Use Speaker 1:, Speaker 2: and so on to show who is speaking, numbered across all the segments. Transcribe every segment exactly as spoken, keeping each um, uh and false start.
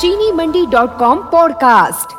Speaker 1: चीनी Mandi dot com podcast.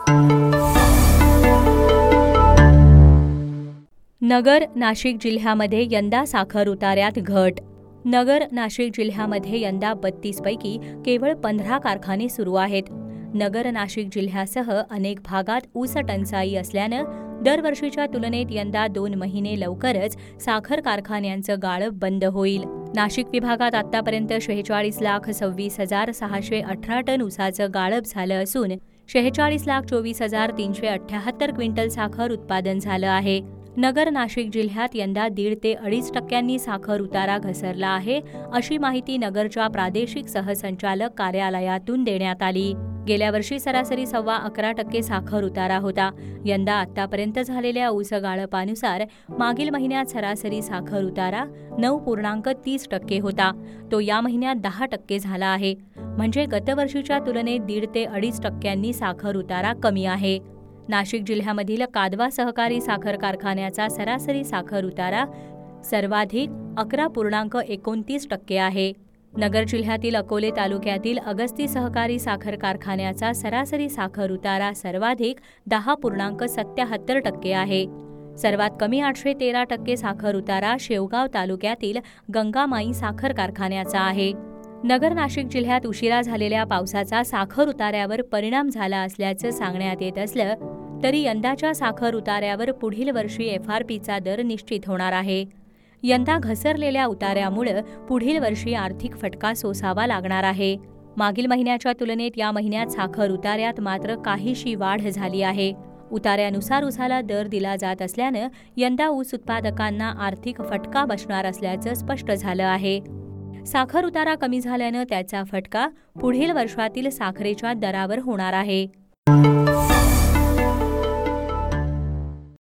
Speaker 2: Nagar Nashik जिल्ह्यामध्ये यंदा साखर उतार्यात घट। नगर नाशिक जिल्ह्यामध्ये यंदा बत्तीस पैकी केवळ पंधरा कारखाने सुरू आहेत। नगर नाशिक जिल्ह्यासह अनेक भागात ऊस टंचाई असल्यानं दरवर्षीच्या तुलनेत यंदा दोन महिने लवकरच साखर कारखान्यांचं गाळप बंद होईल। नाशिक विभागात आतापर्यंत शेहेचाळीस लाख सव्वीस हजार सहाशे अठरा टन ऊसाचं गाळप झालं असून शेहेचाळीस लाख चोवीस हजार तीनशे अठ्याहत्तर क्विंटल साखर उत्पादन झालं आहे। नगर नाशिक जिल्ह्यात यंदा दीड ते अडीच टक्क्यांनी साखर उतारा घसरला आहे, अशी माहिती नगरच्या प्रादेशिक सहसंचालक कार्यालयातून देण्यात आली। गेल्या वर्षी सरासरी सव्वा अकरा टक्के साखर उतारा होता। यंदा आतापर्यंत झालेल्या ऊस गाळपानुसार मागील महिन्यात सरासरी साखर उतारा नऊ पूर्णांक तीस टक्के होता, तो या महिन्यात दहा टक्के झाला आहे। म्हणजे गतवर्षीच्या तुलनेत दीड ते अडीच टक्क्यांनी साखर उतारा कमी आहे। नाशिक जिल्ह्यामधील कादवा सहकारी साखर कारखान्याचा सरासरी साखर उतारा सर्वाधिक अकरा पूर्णांक एकोणतीस टक्के आहे। नगर जिल्ह्यातील अकोले तालुक्यातील अगस्ती सहकारी साखर कारखान्याचा सरासरी साखर उतारा सर्वाधिक दहा पूर्णांक सत्याहत्तर टक्के आहे। सर्वात कमी आठशे तेरा टक्के साखर उतारा शेवगाव तालुक्यातील गंगामाई साखर कारखान्याचा आहे। नगर नाशिक जिल्ह्यात उशिरा झालेल्या पावसाचा साखर उतार्यावर परिणाम झाला असल्याचं सांगण्यात येत असलं तरी यंदाच्या साखर उतार्यावर पुढील वर्षी एफ आर पीचा दर निश्चित होणार आहे। यंदा घसरलेल्या उतार्यामुळे पुढील वर्षी आर्थिक फटका सोसावा लागणार आहे। मागील महिन्याच्या तुलनेत या महिन्यात साखर उतार्यात मात्र काहीशी वाढ झाली आहे। उतार्यानुसार ऊसाला दर दिला जात असल्यानं यंदा ऊस उत्पादकांना आर्थिक फटका बसणार असल्याचं स्पष्ट झालं आहे। साखर उतारा कमी झाल्यानं त्याचा फटका पुढील वर्षातील साखरेच्या दरावर होणार आहे।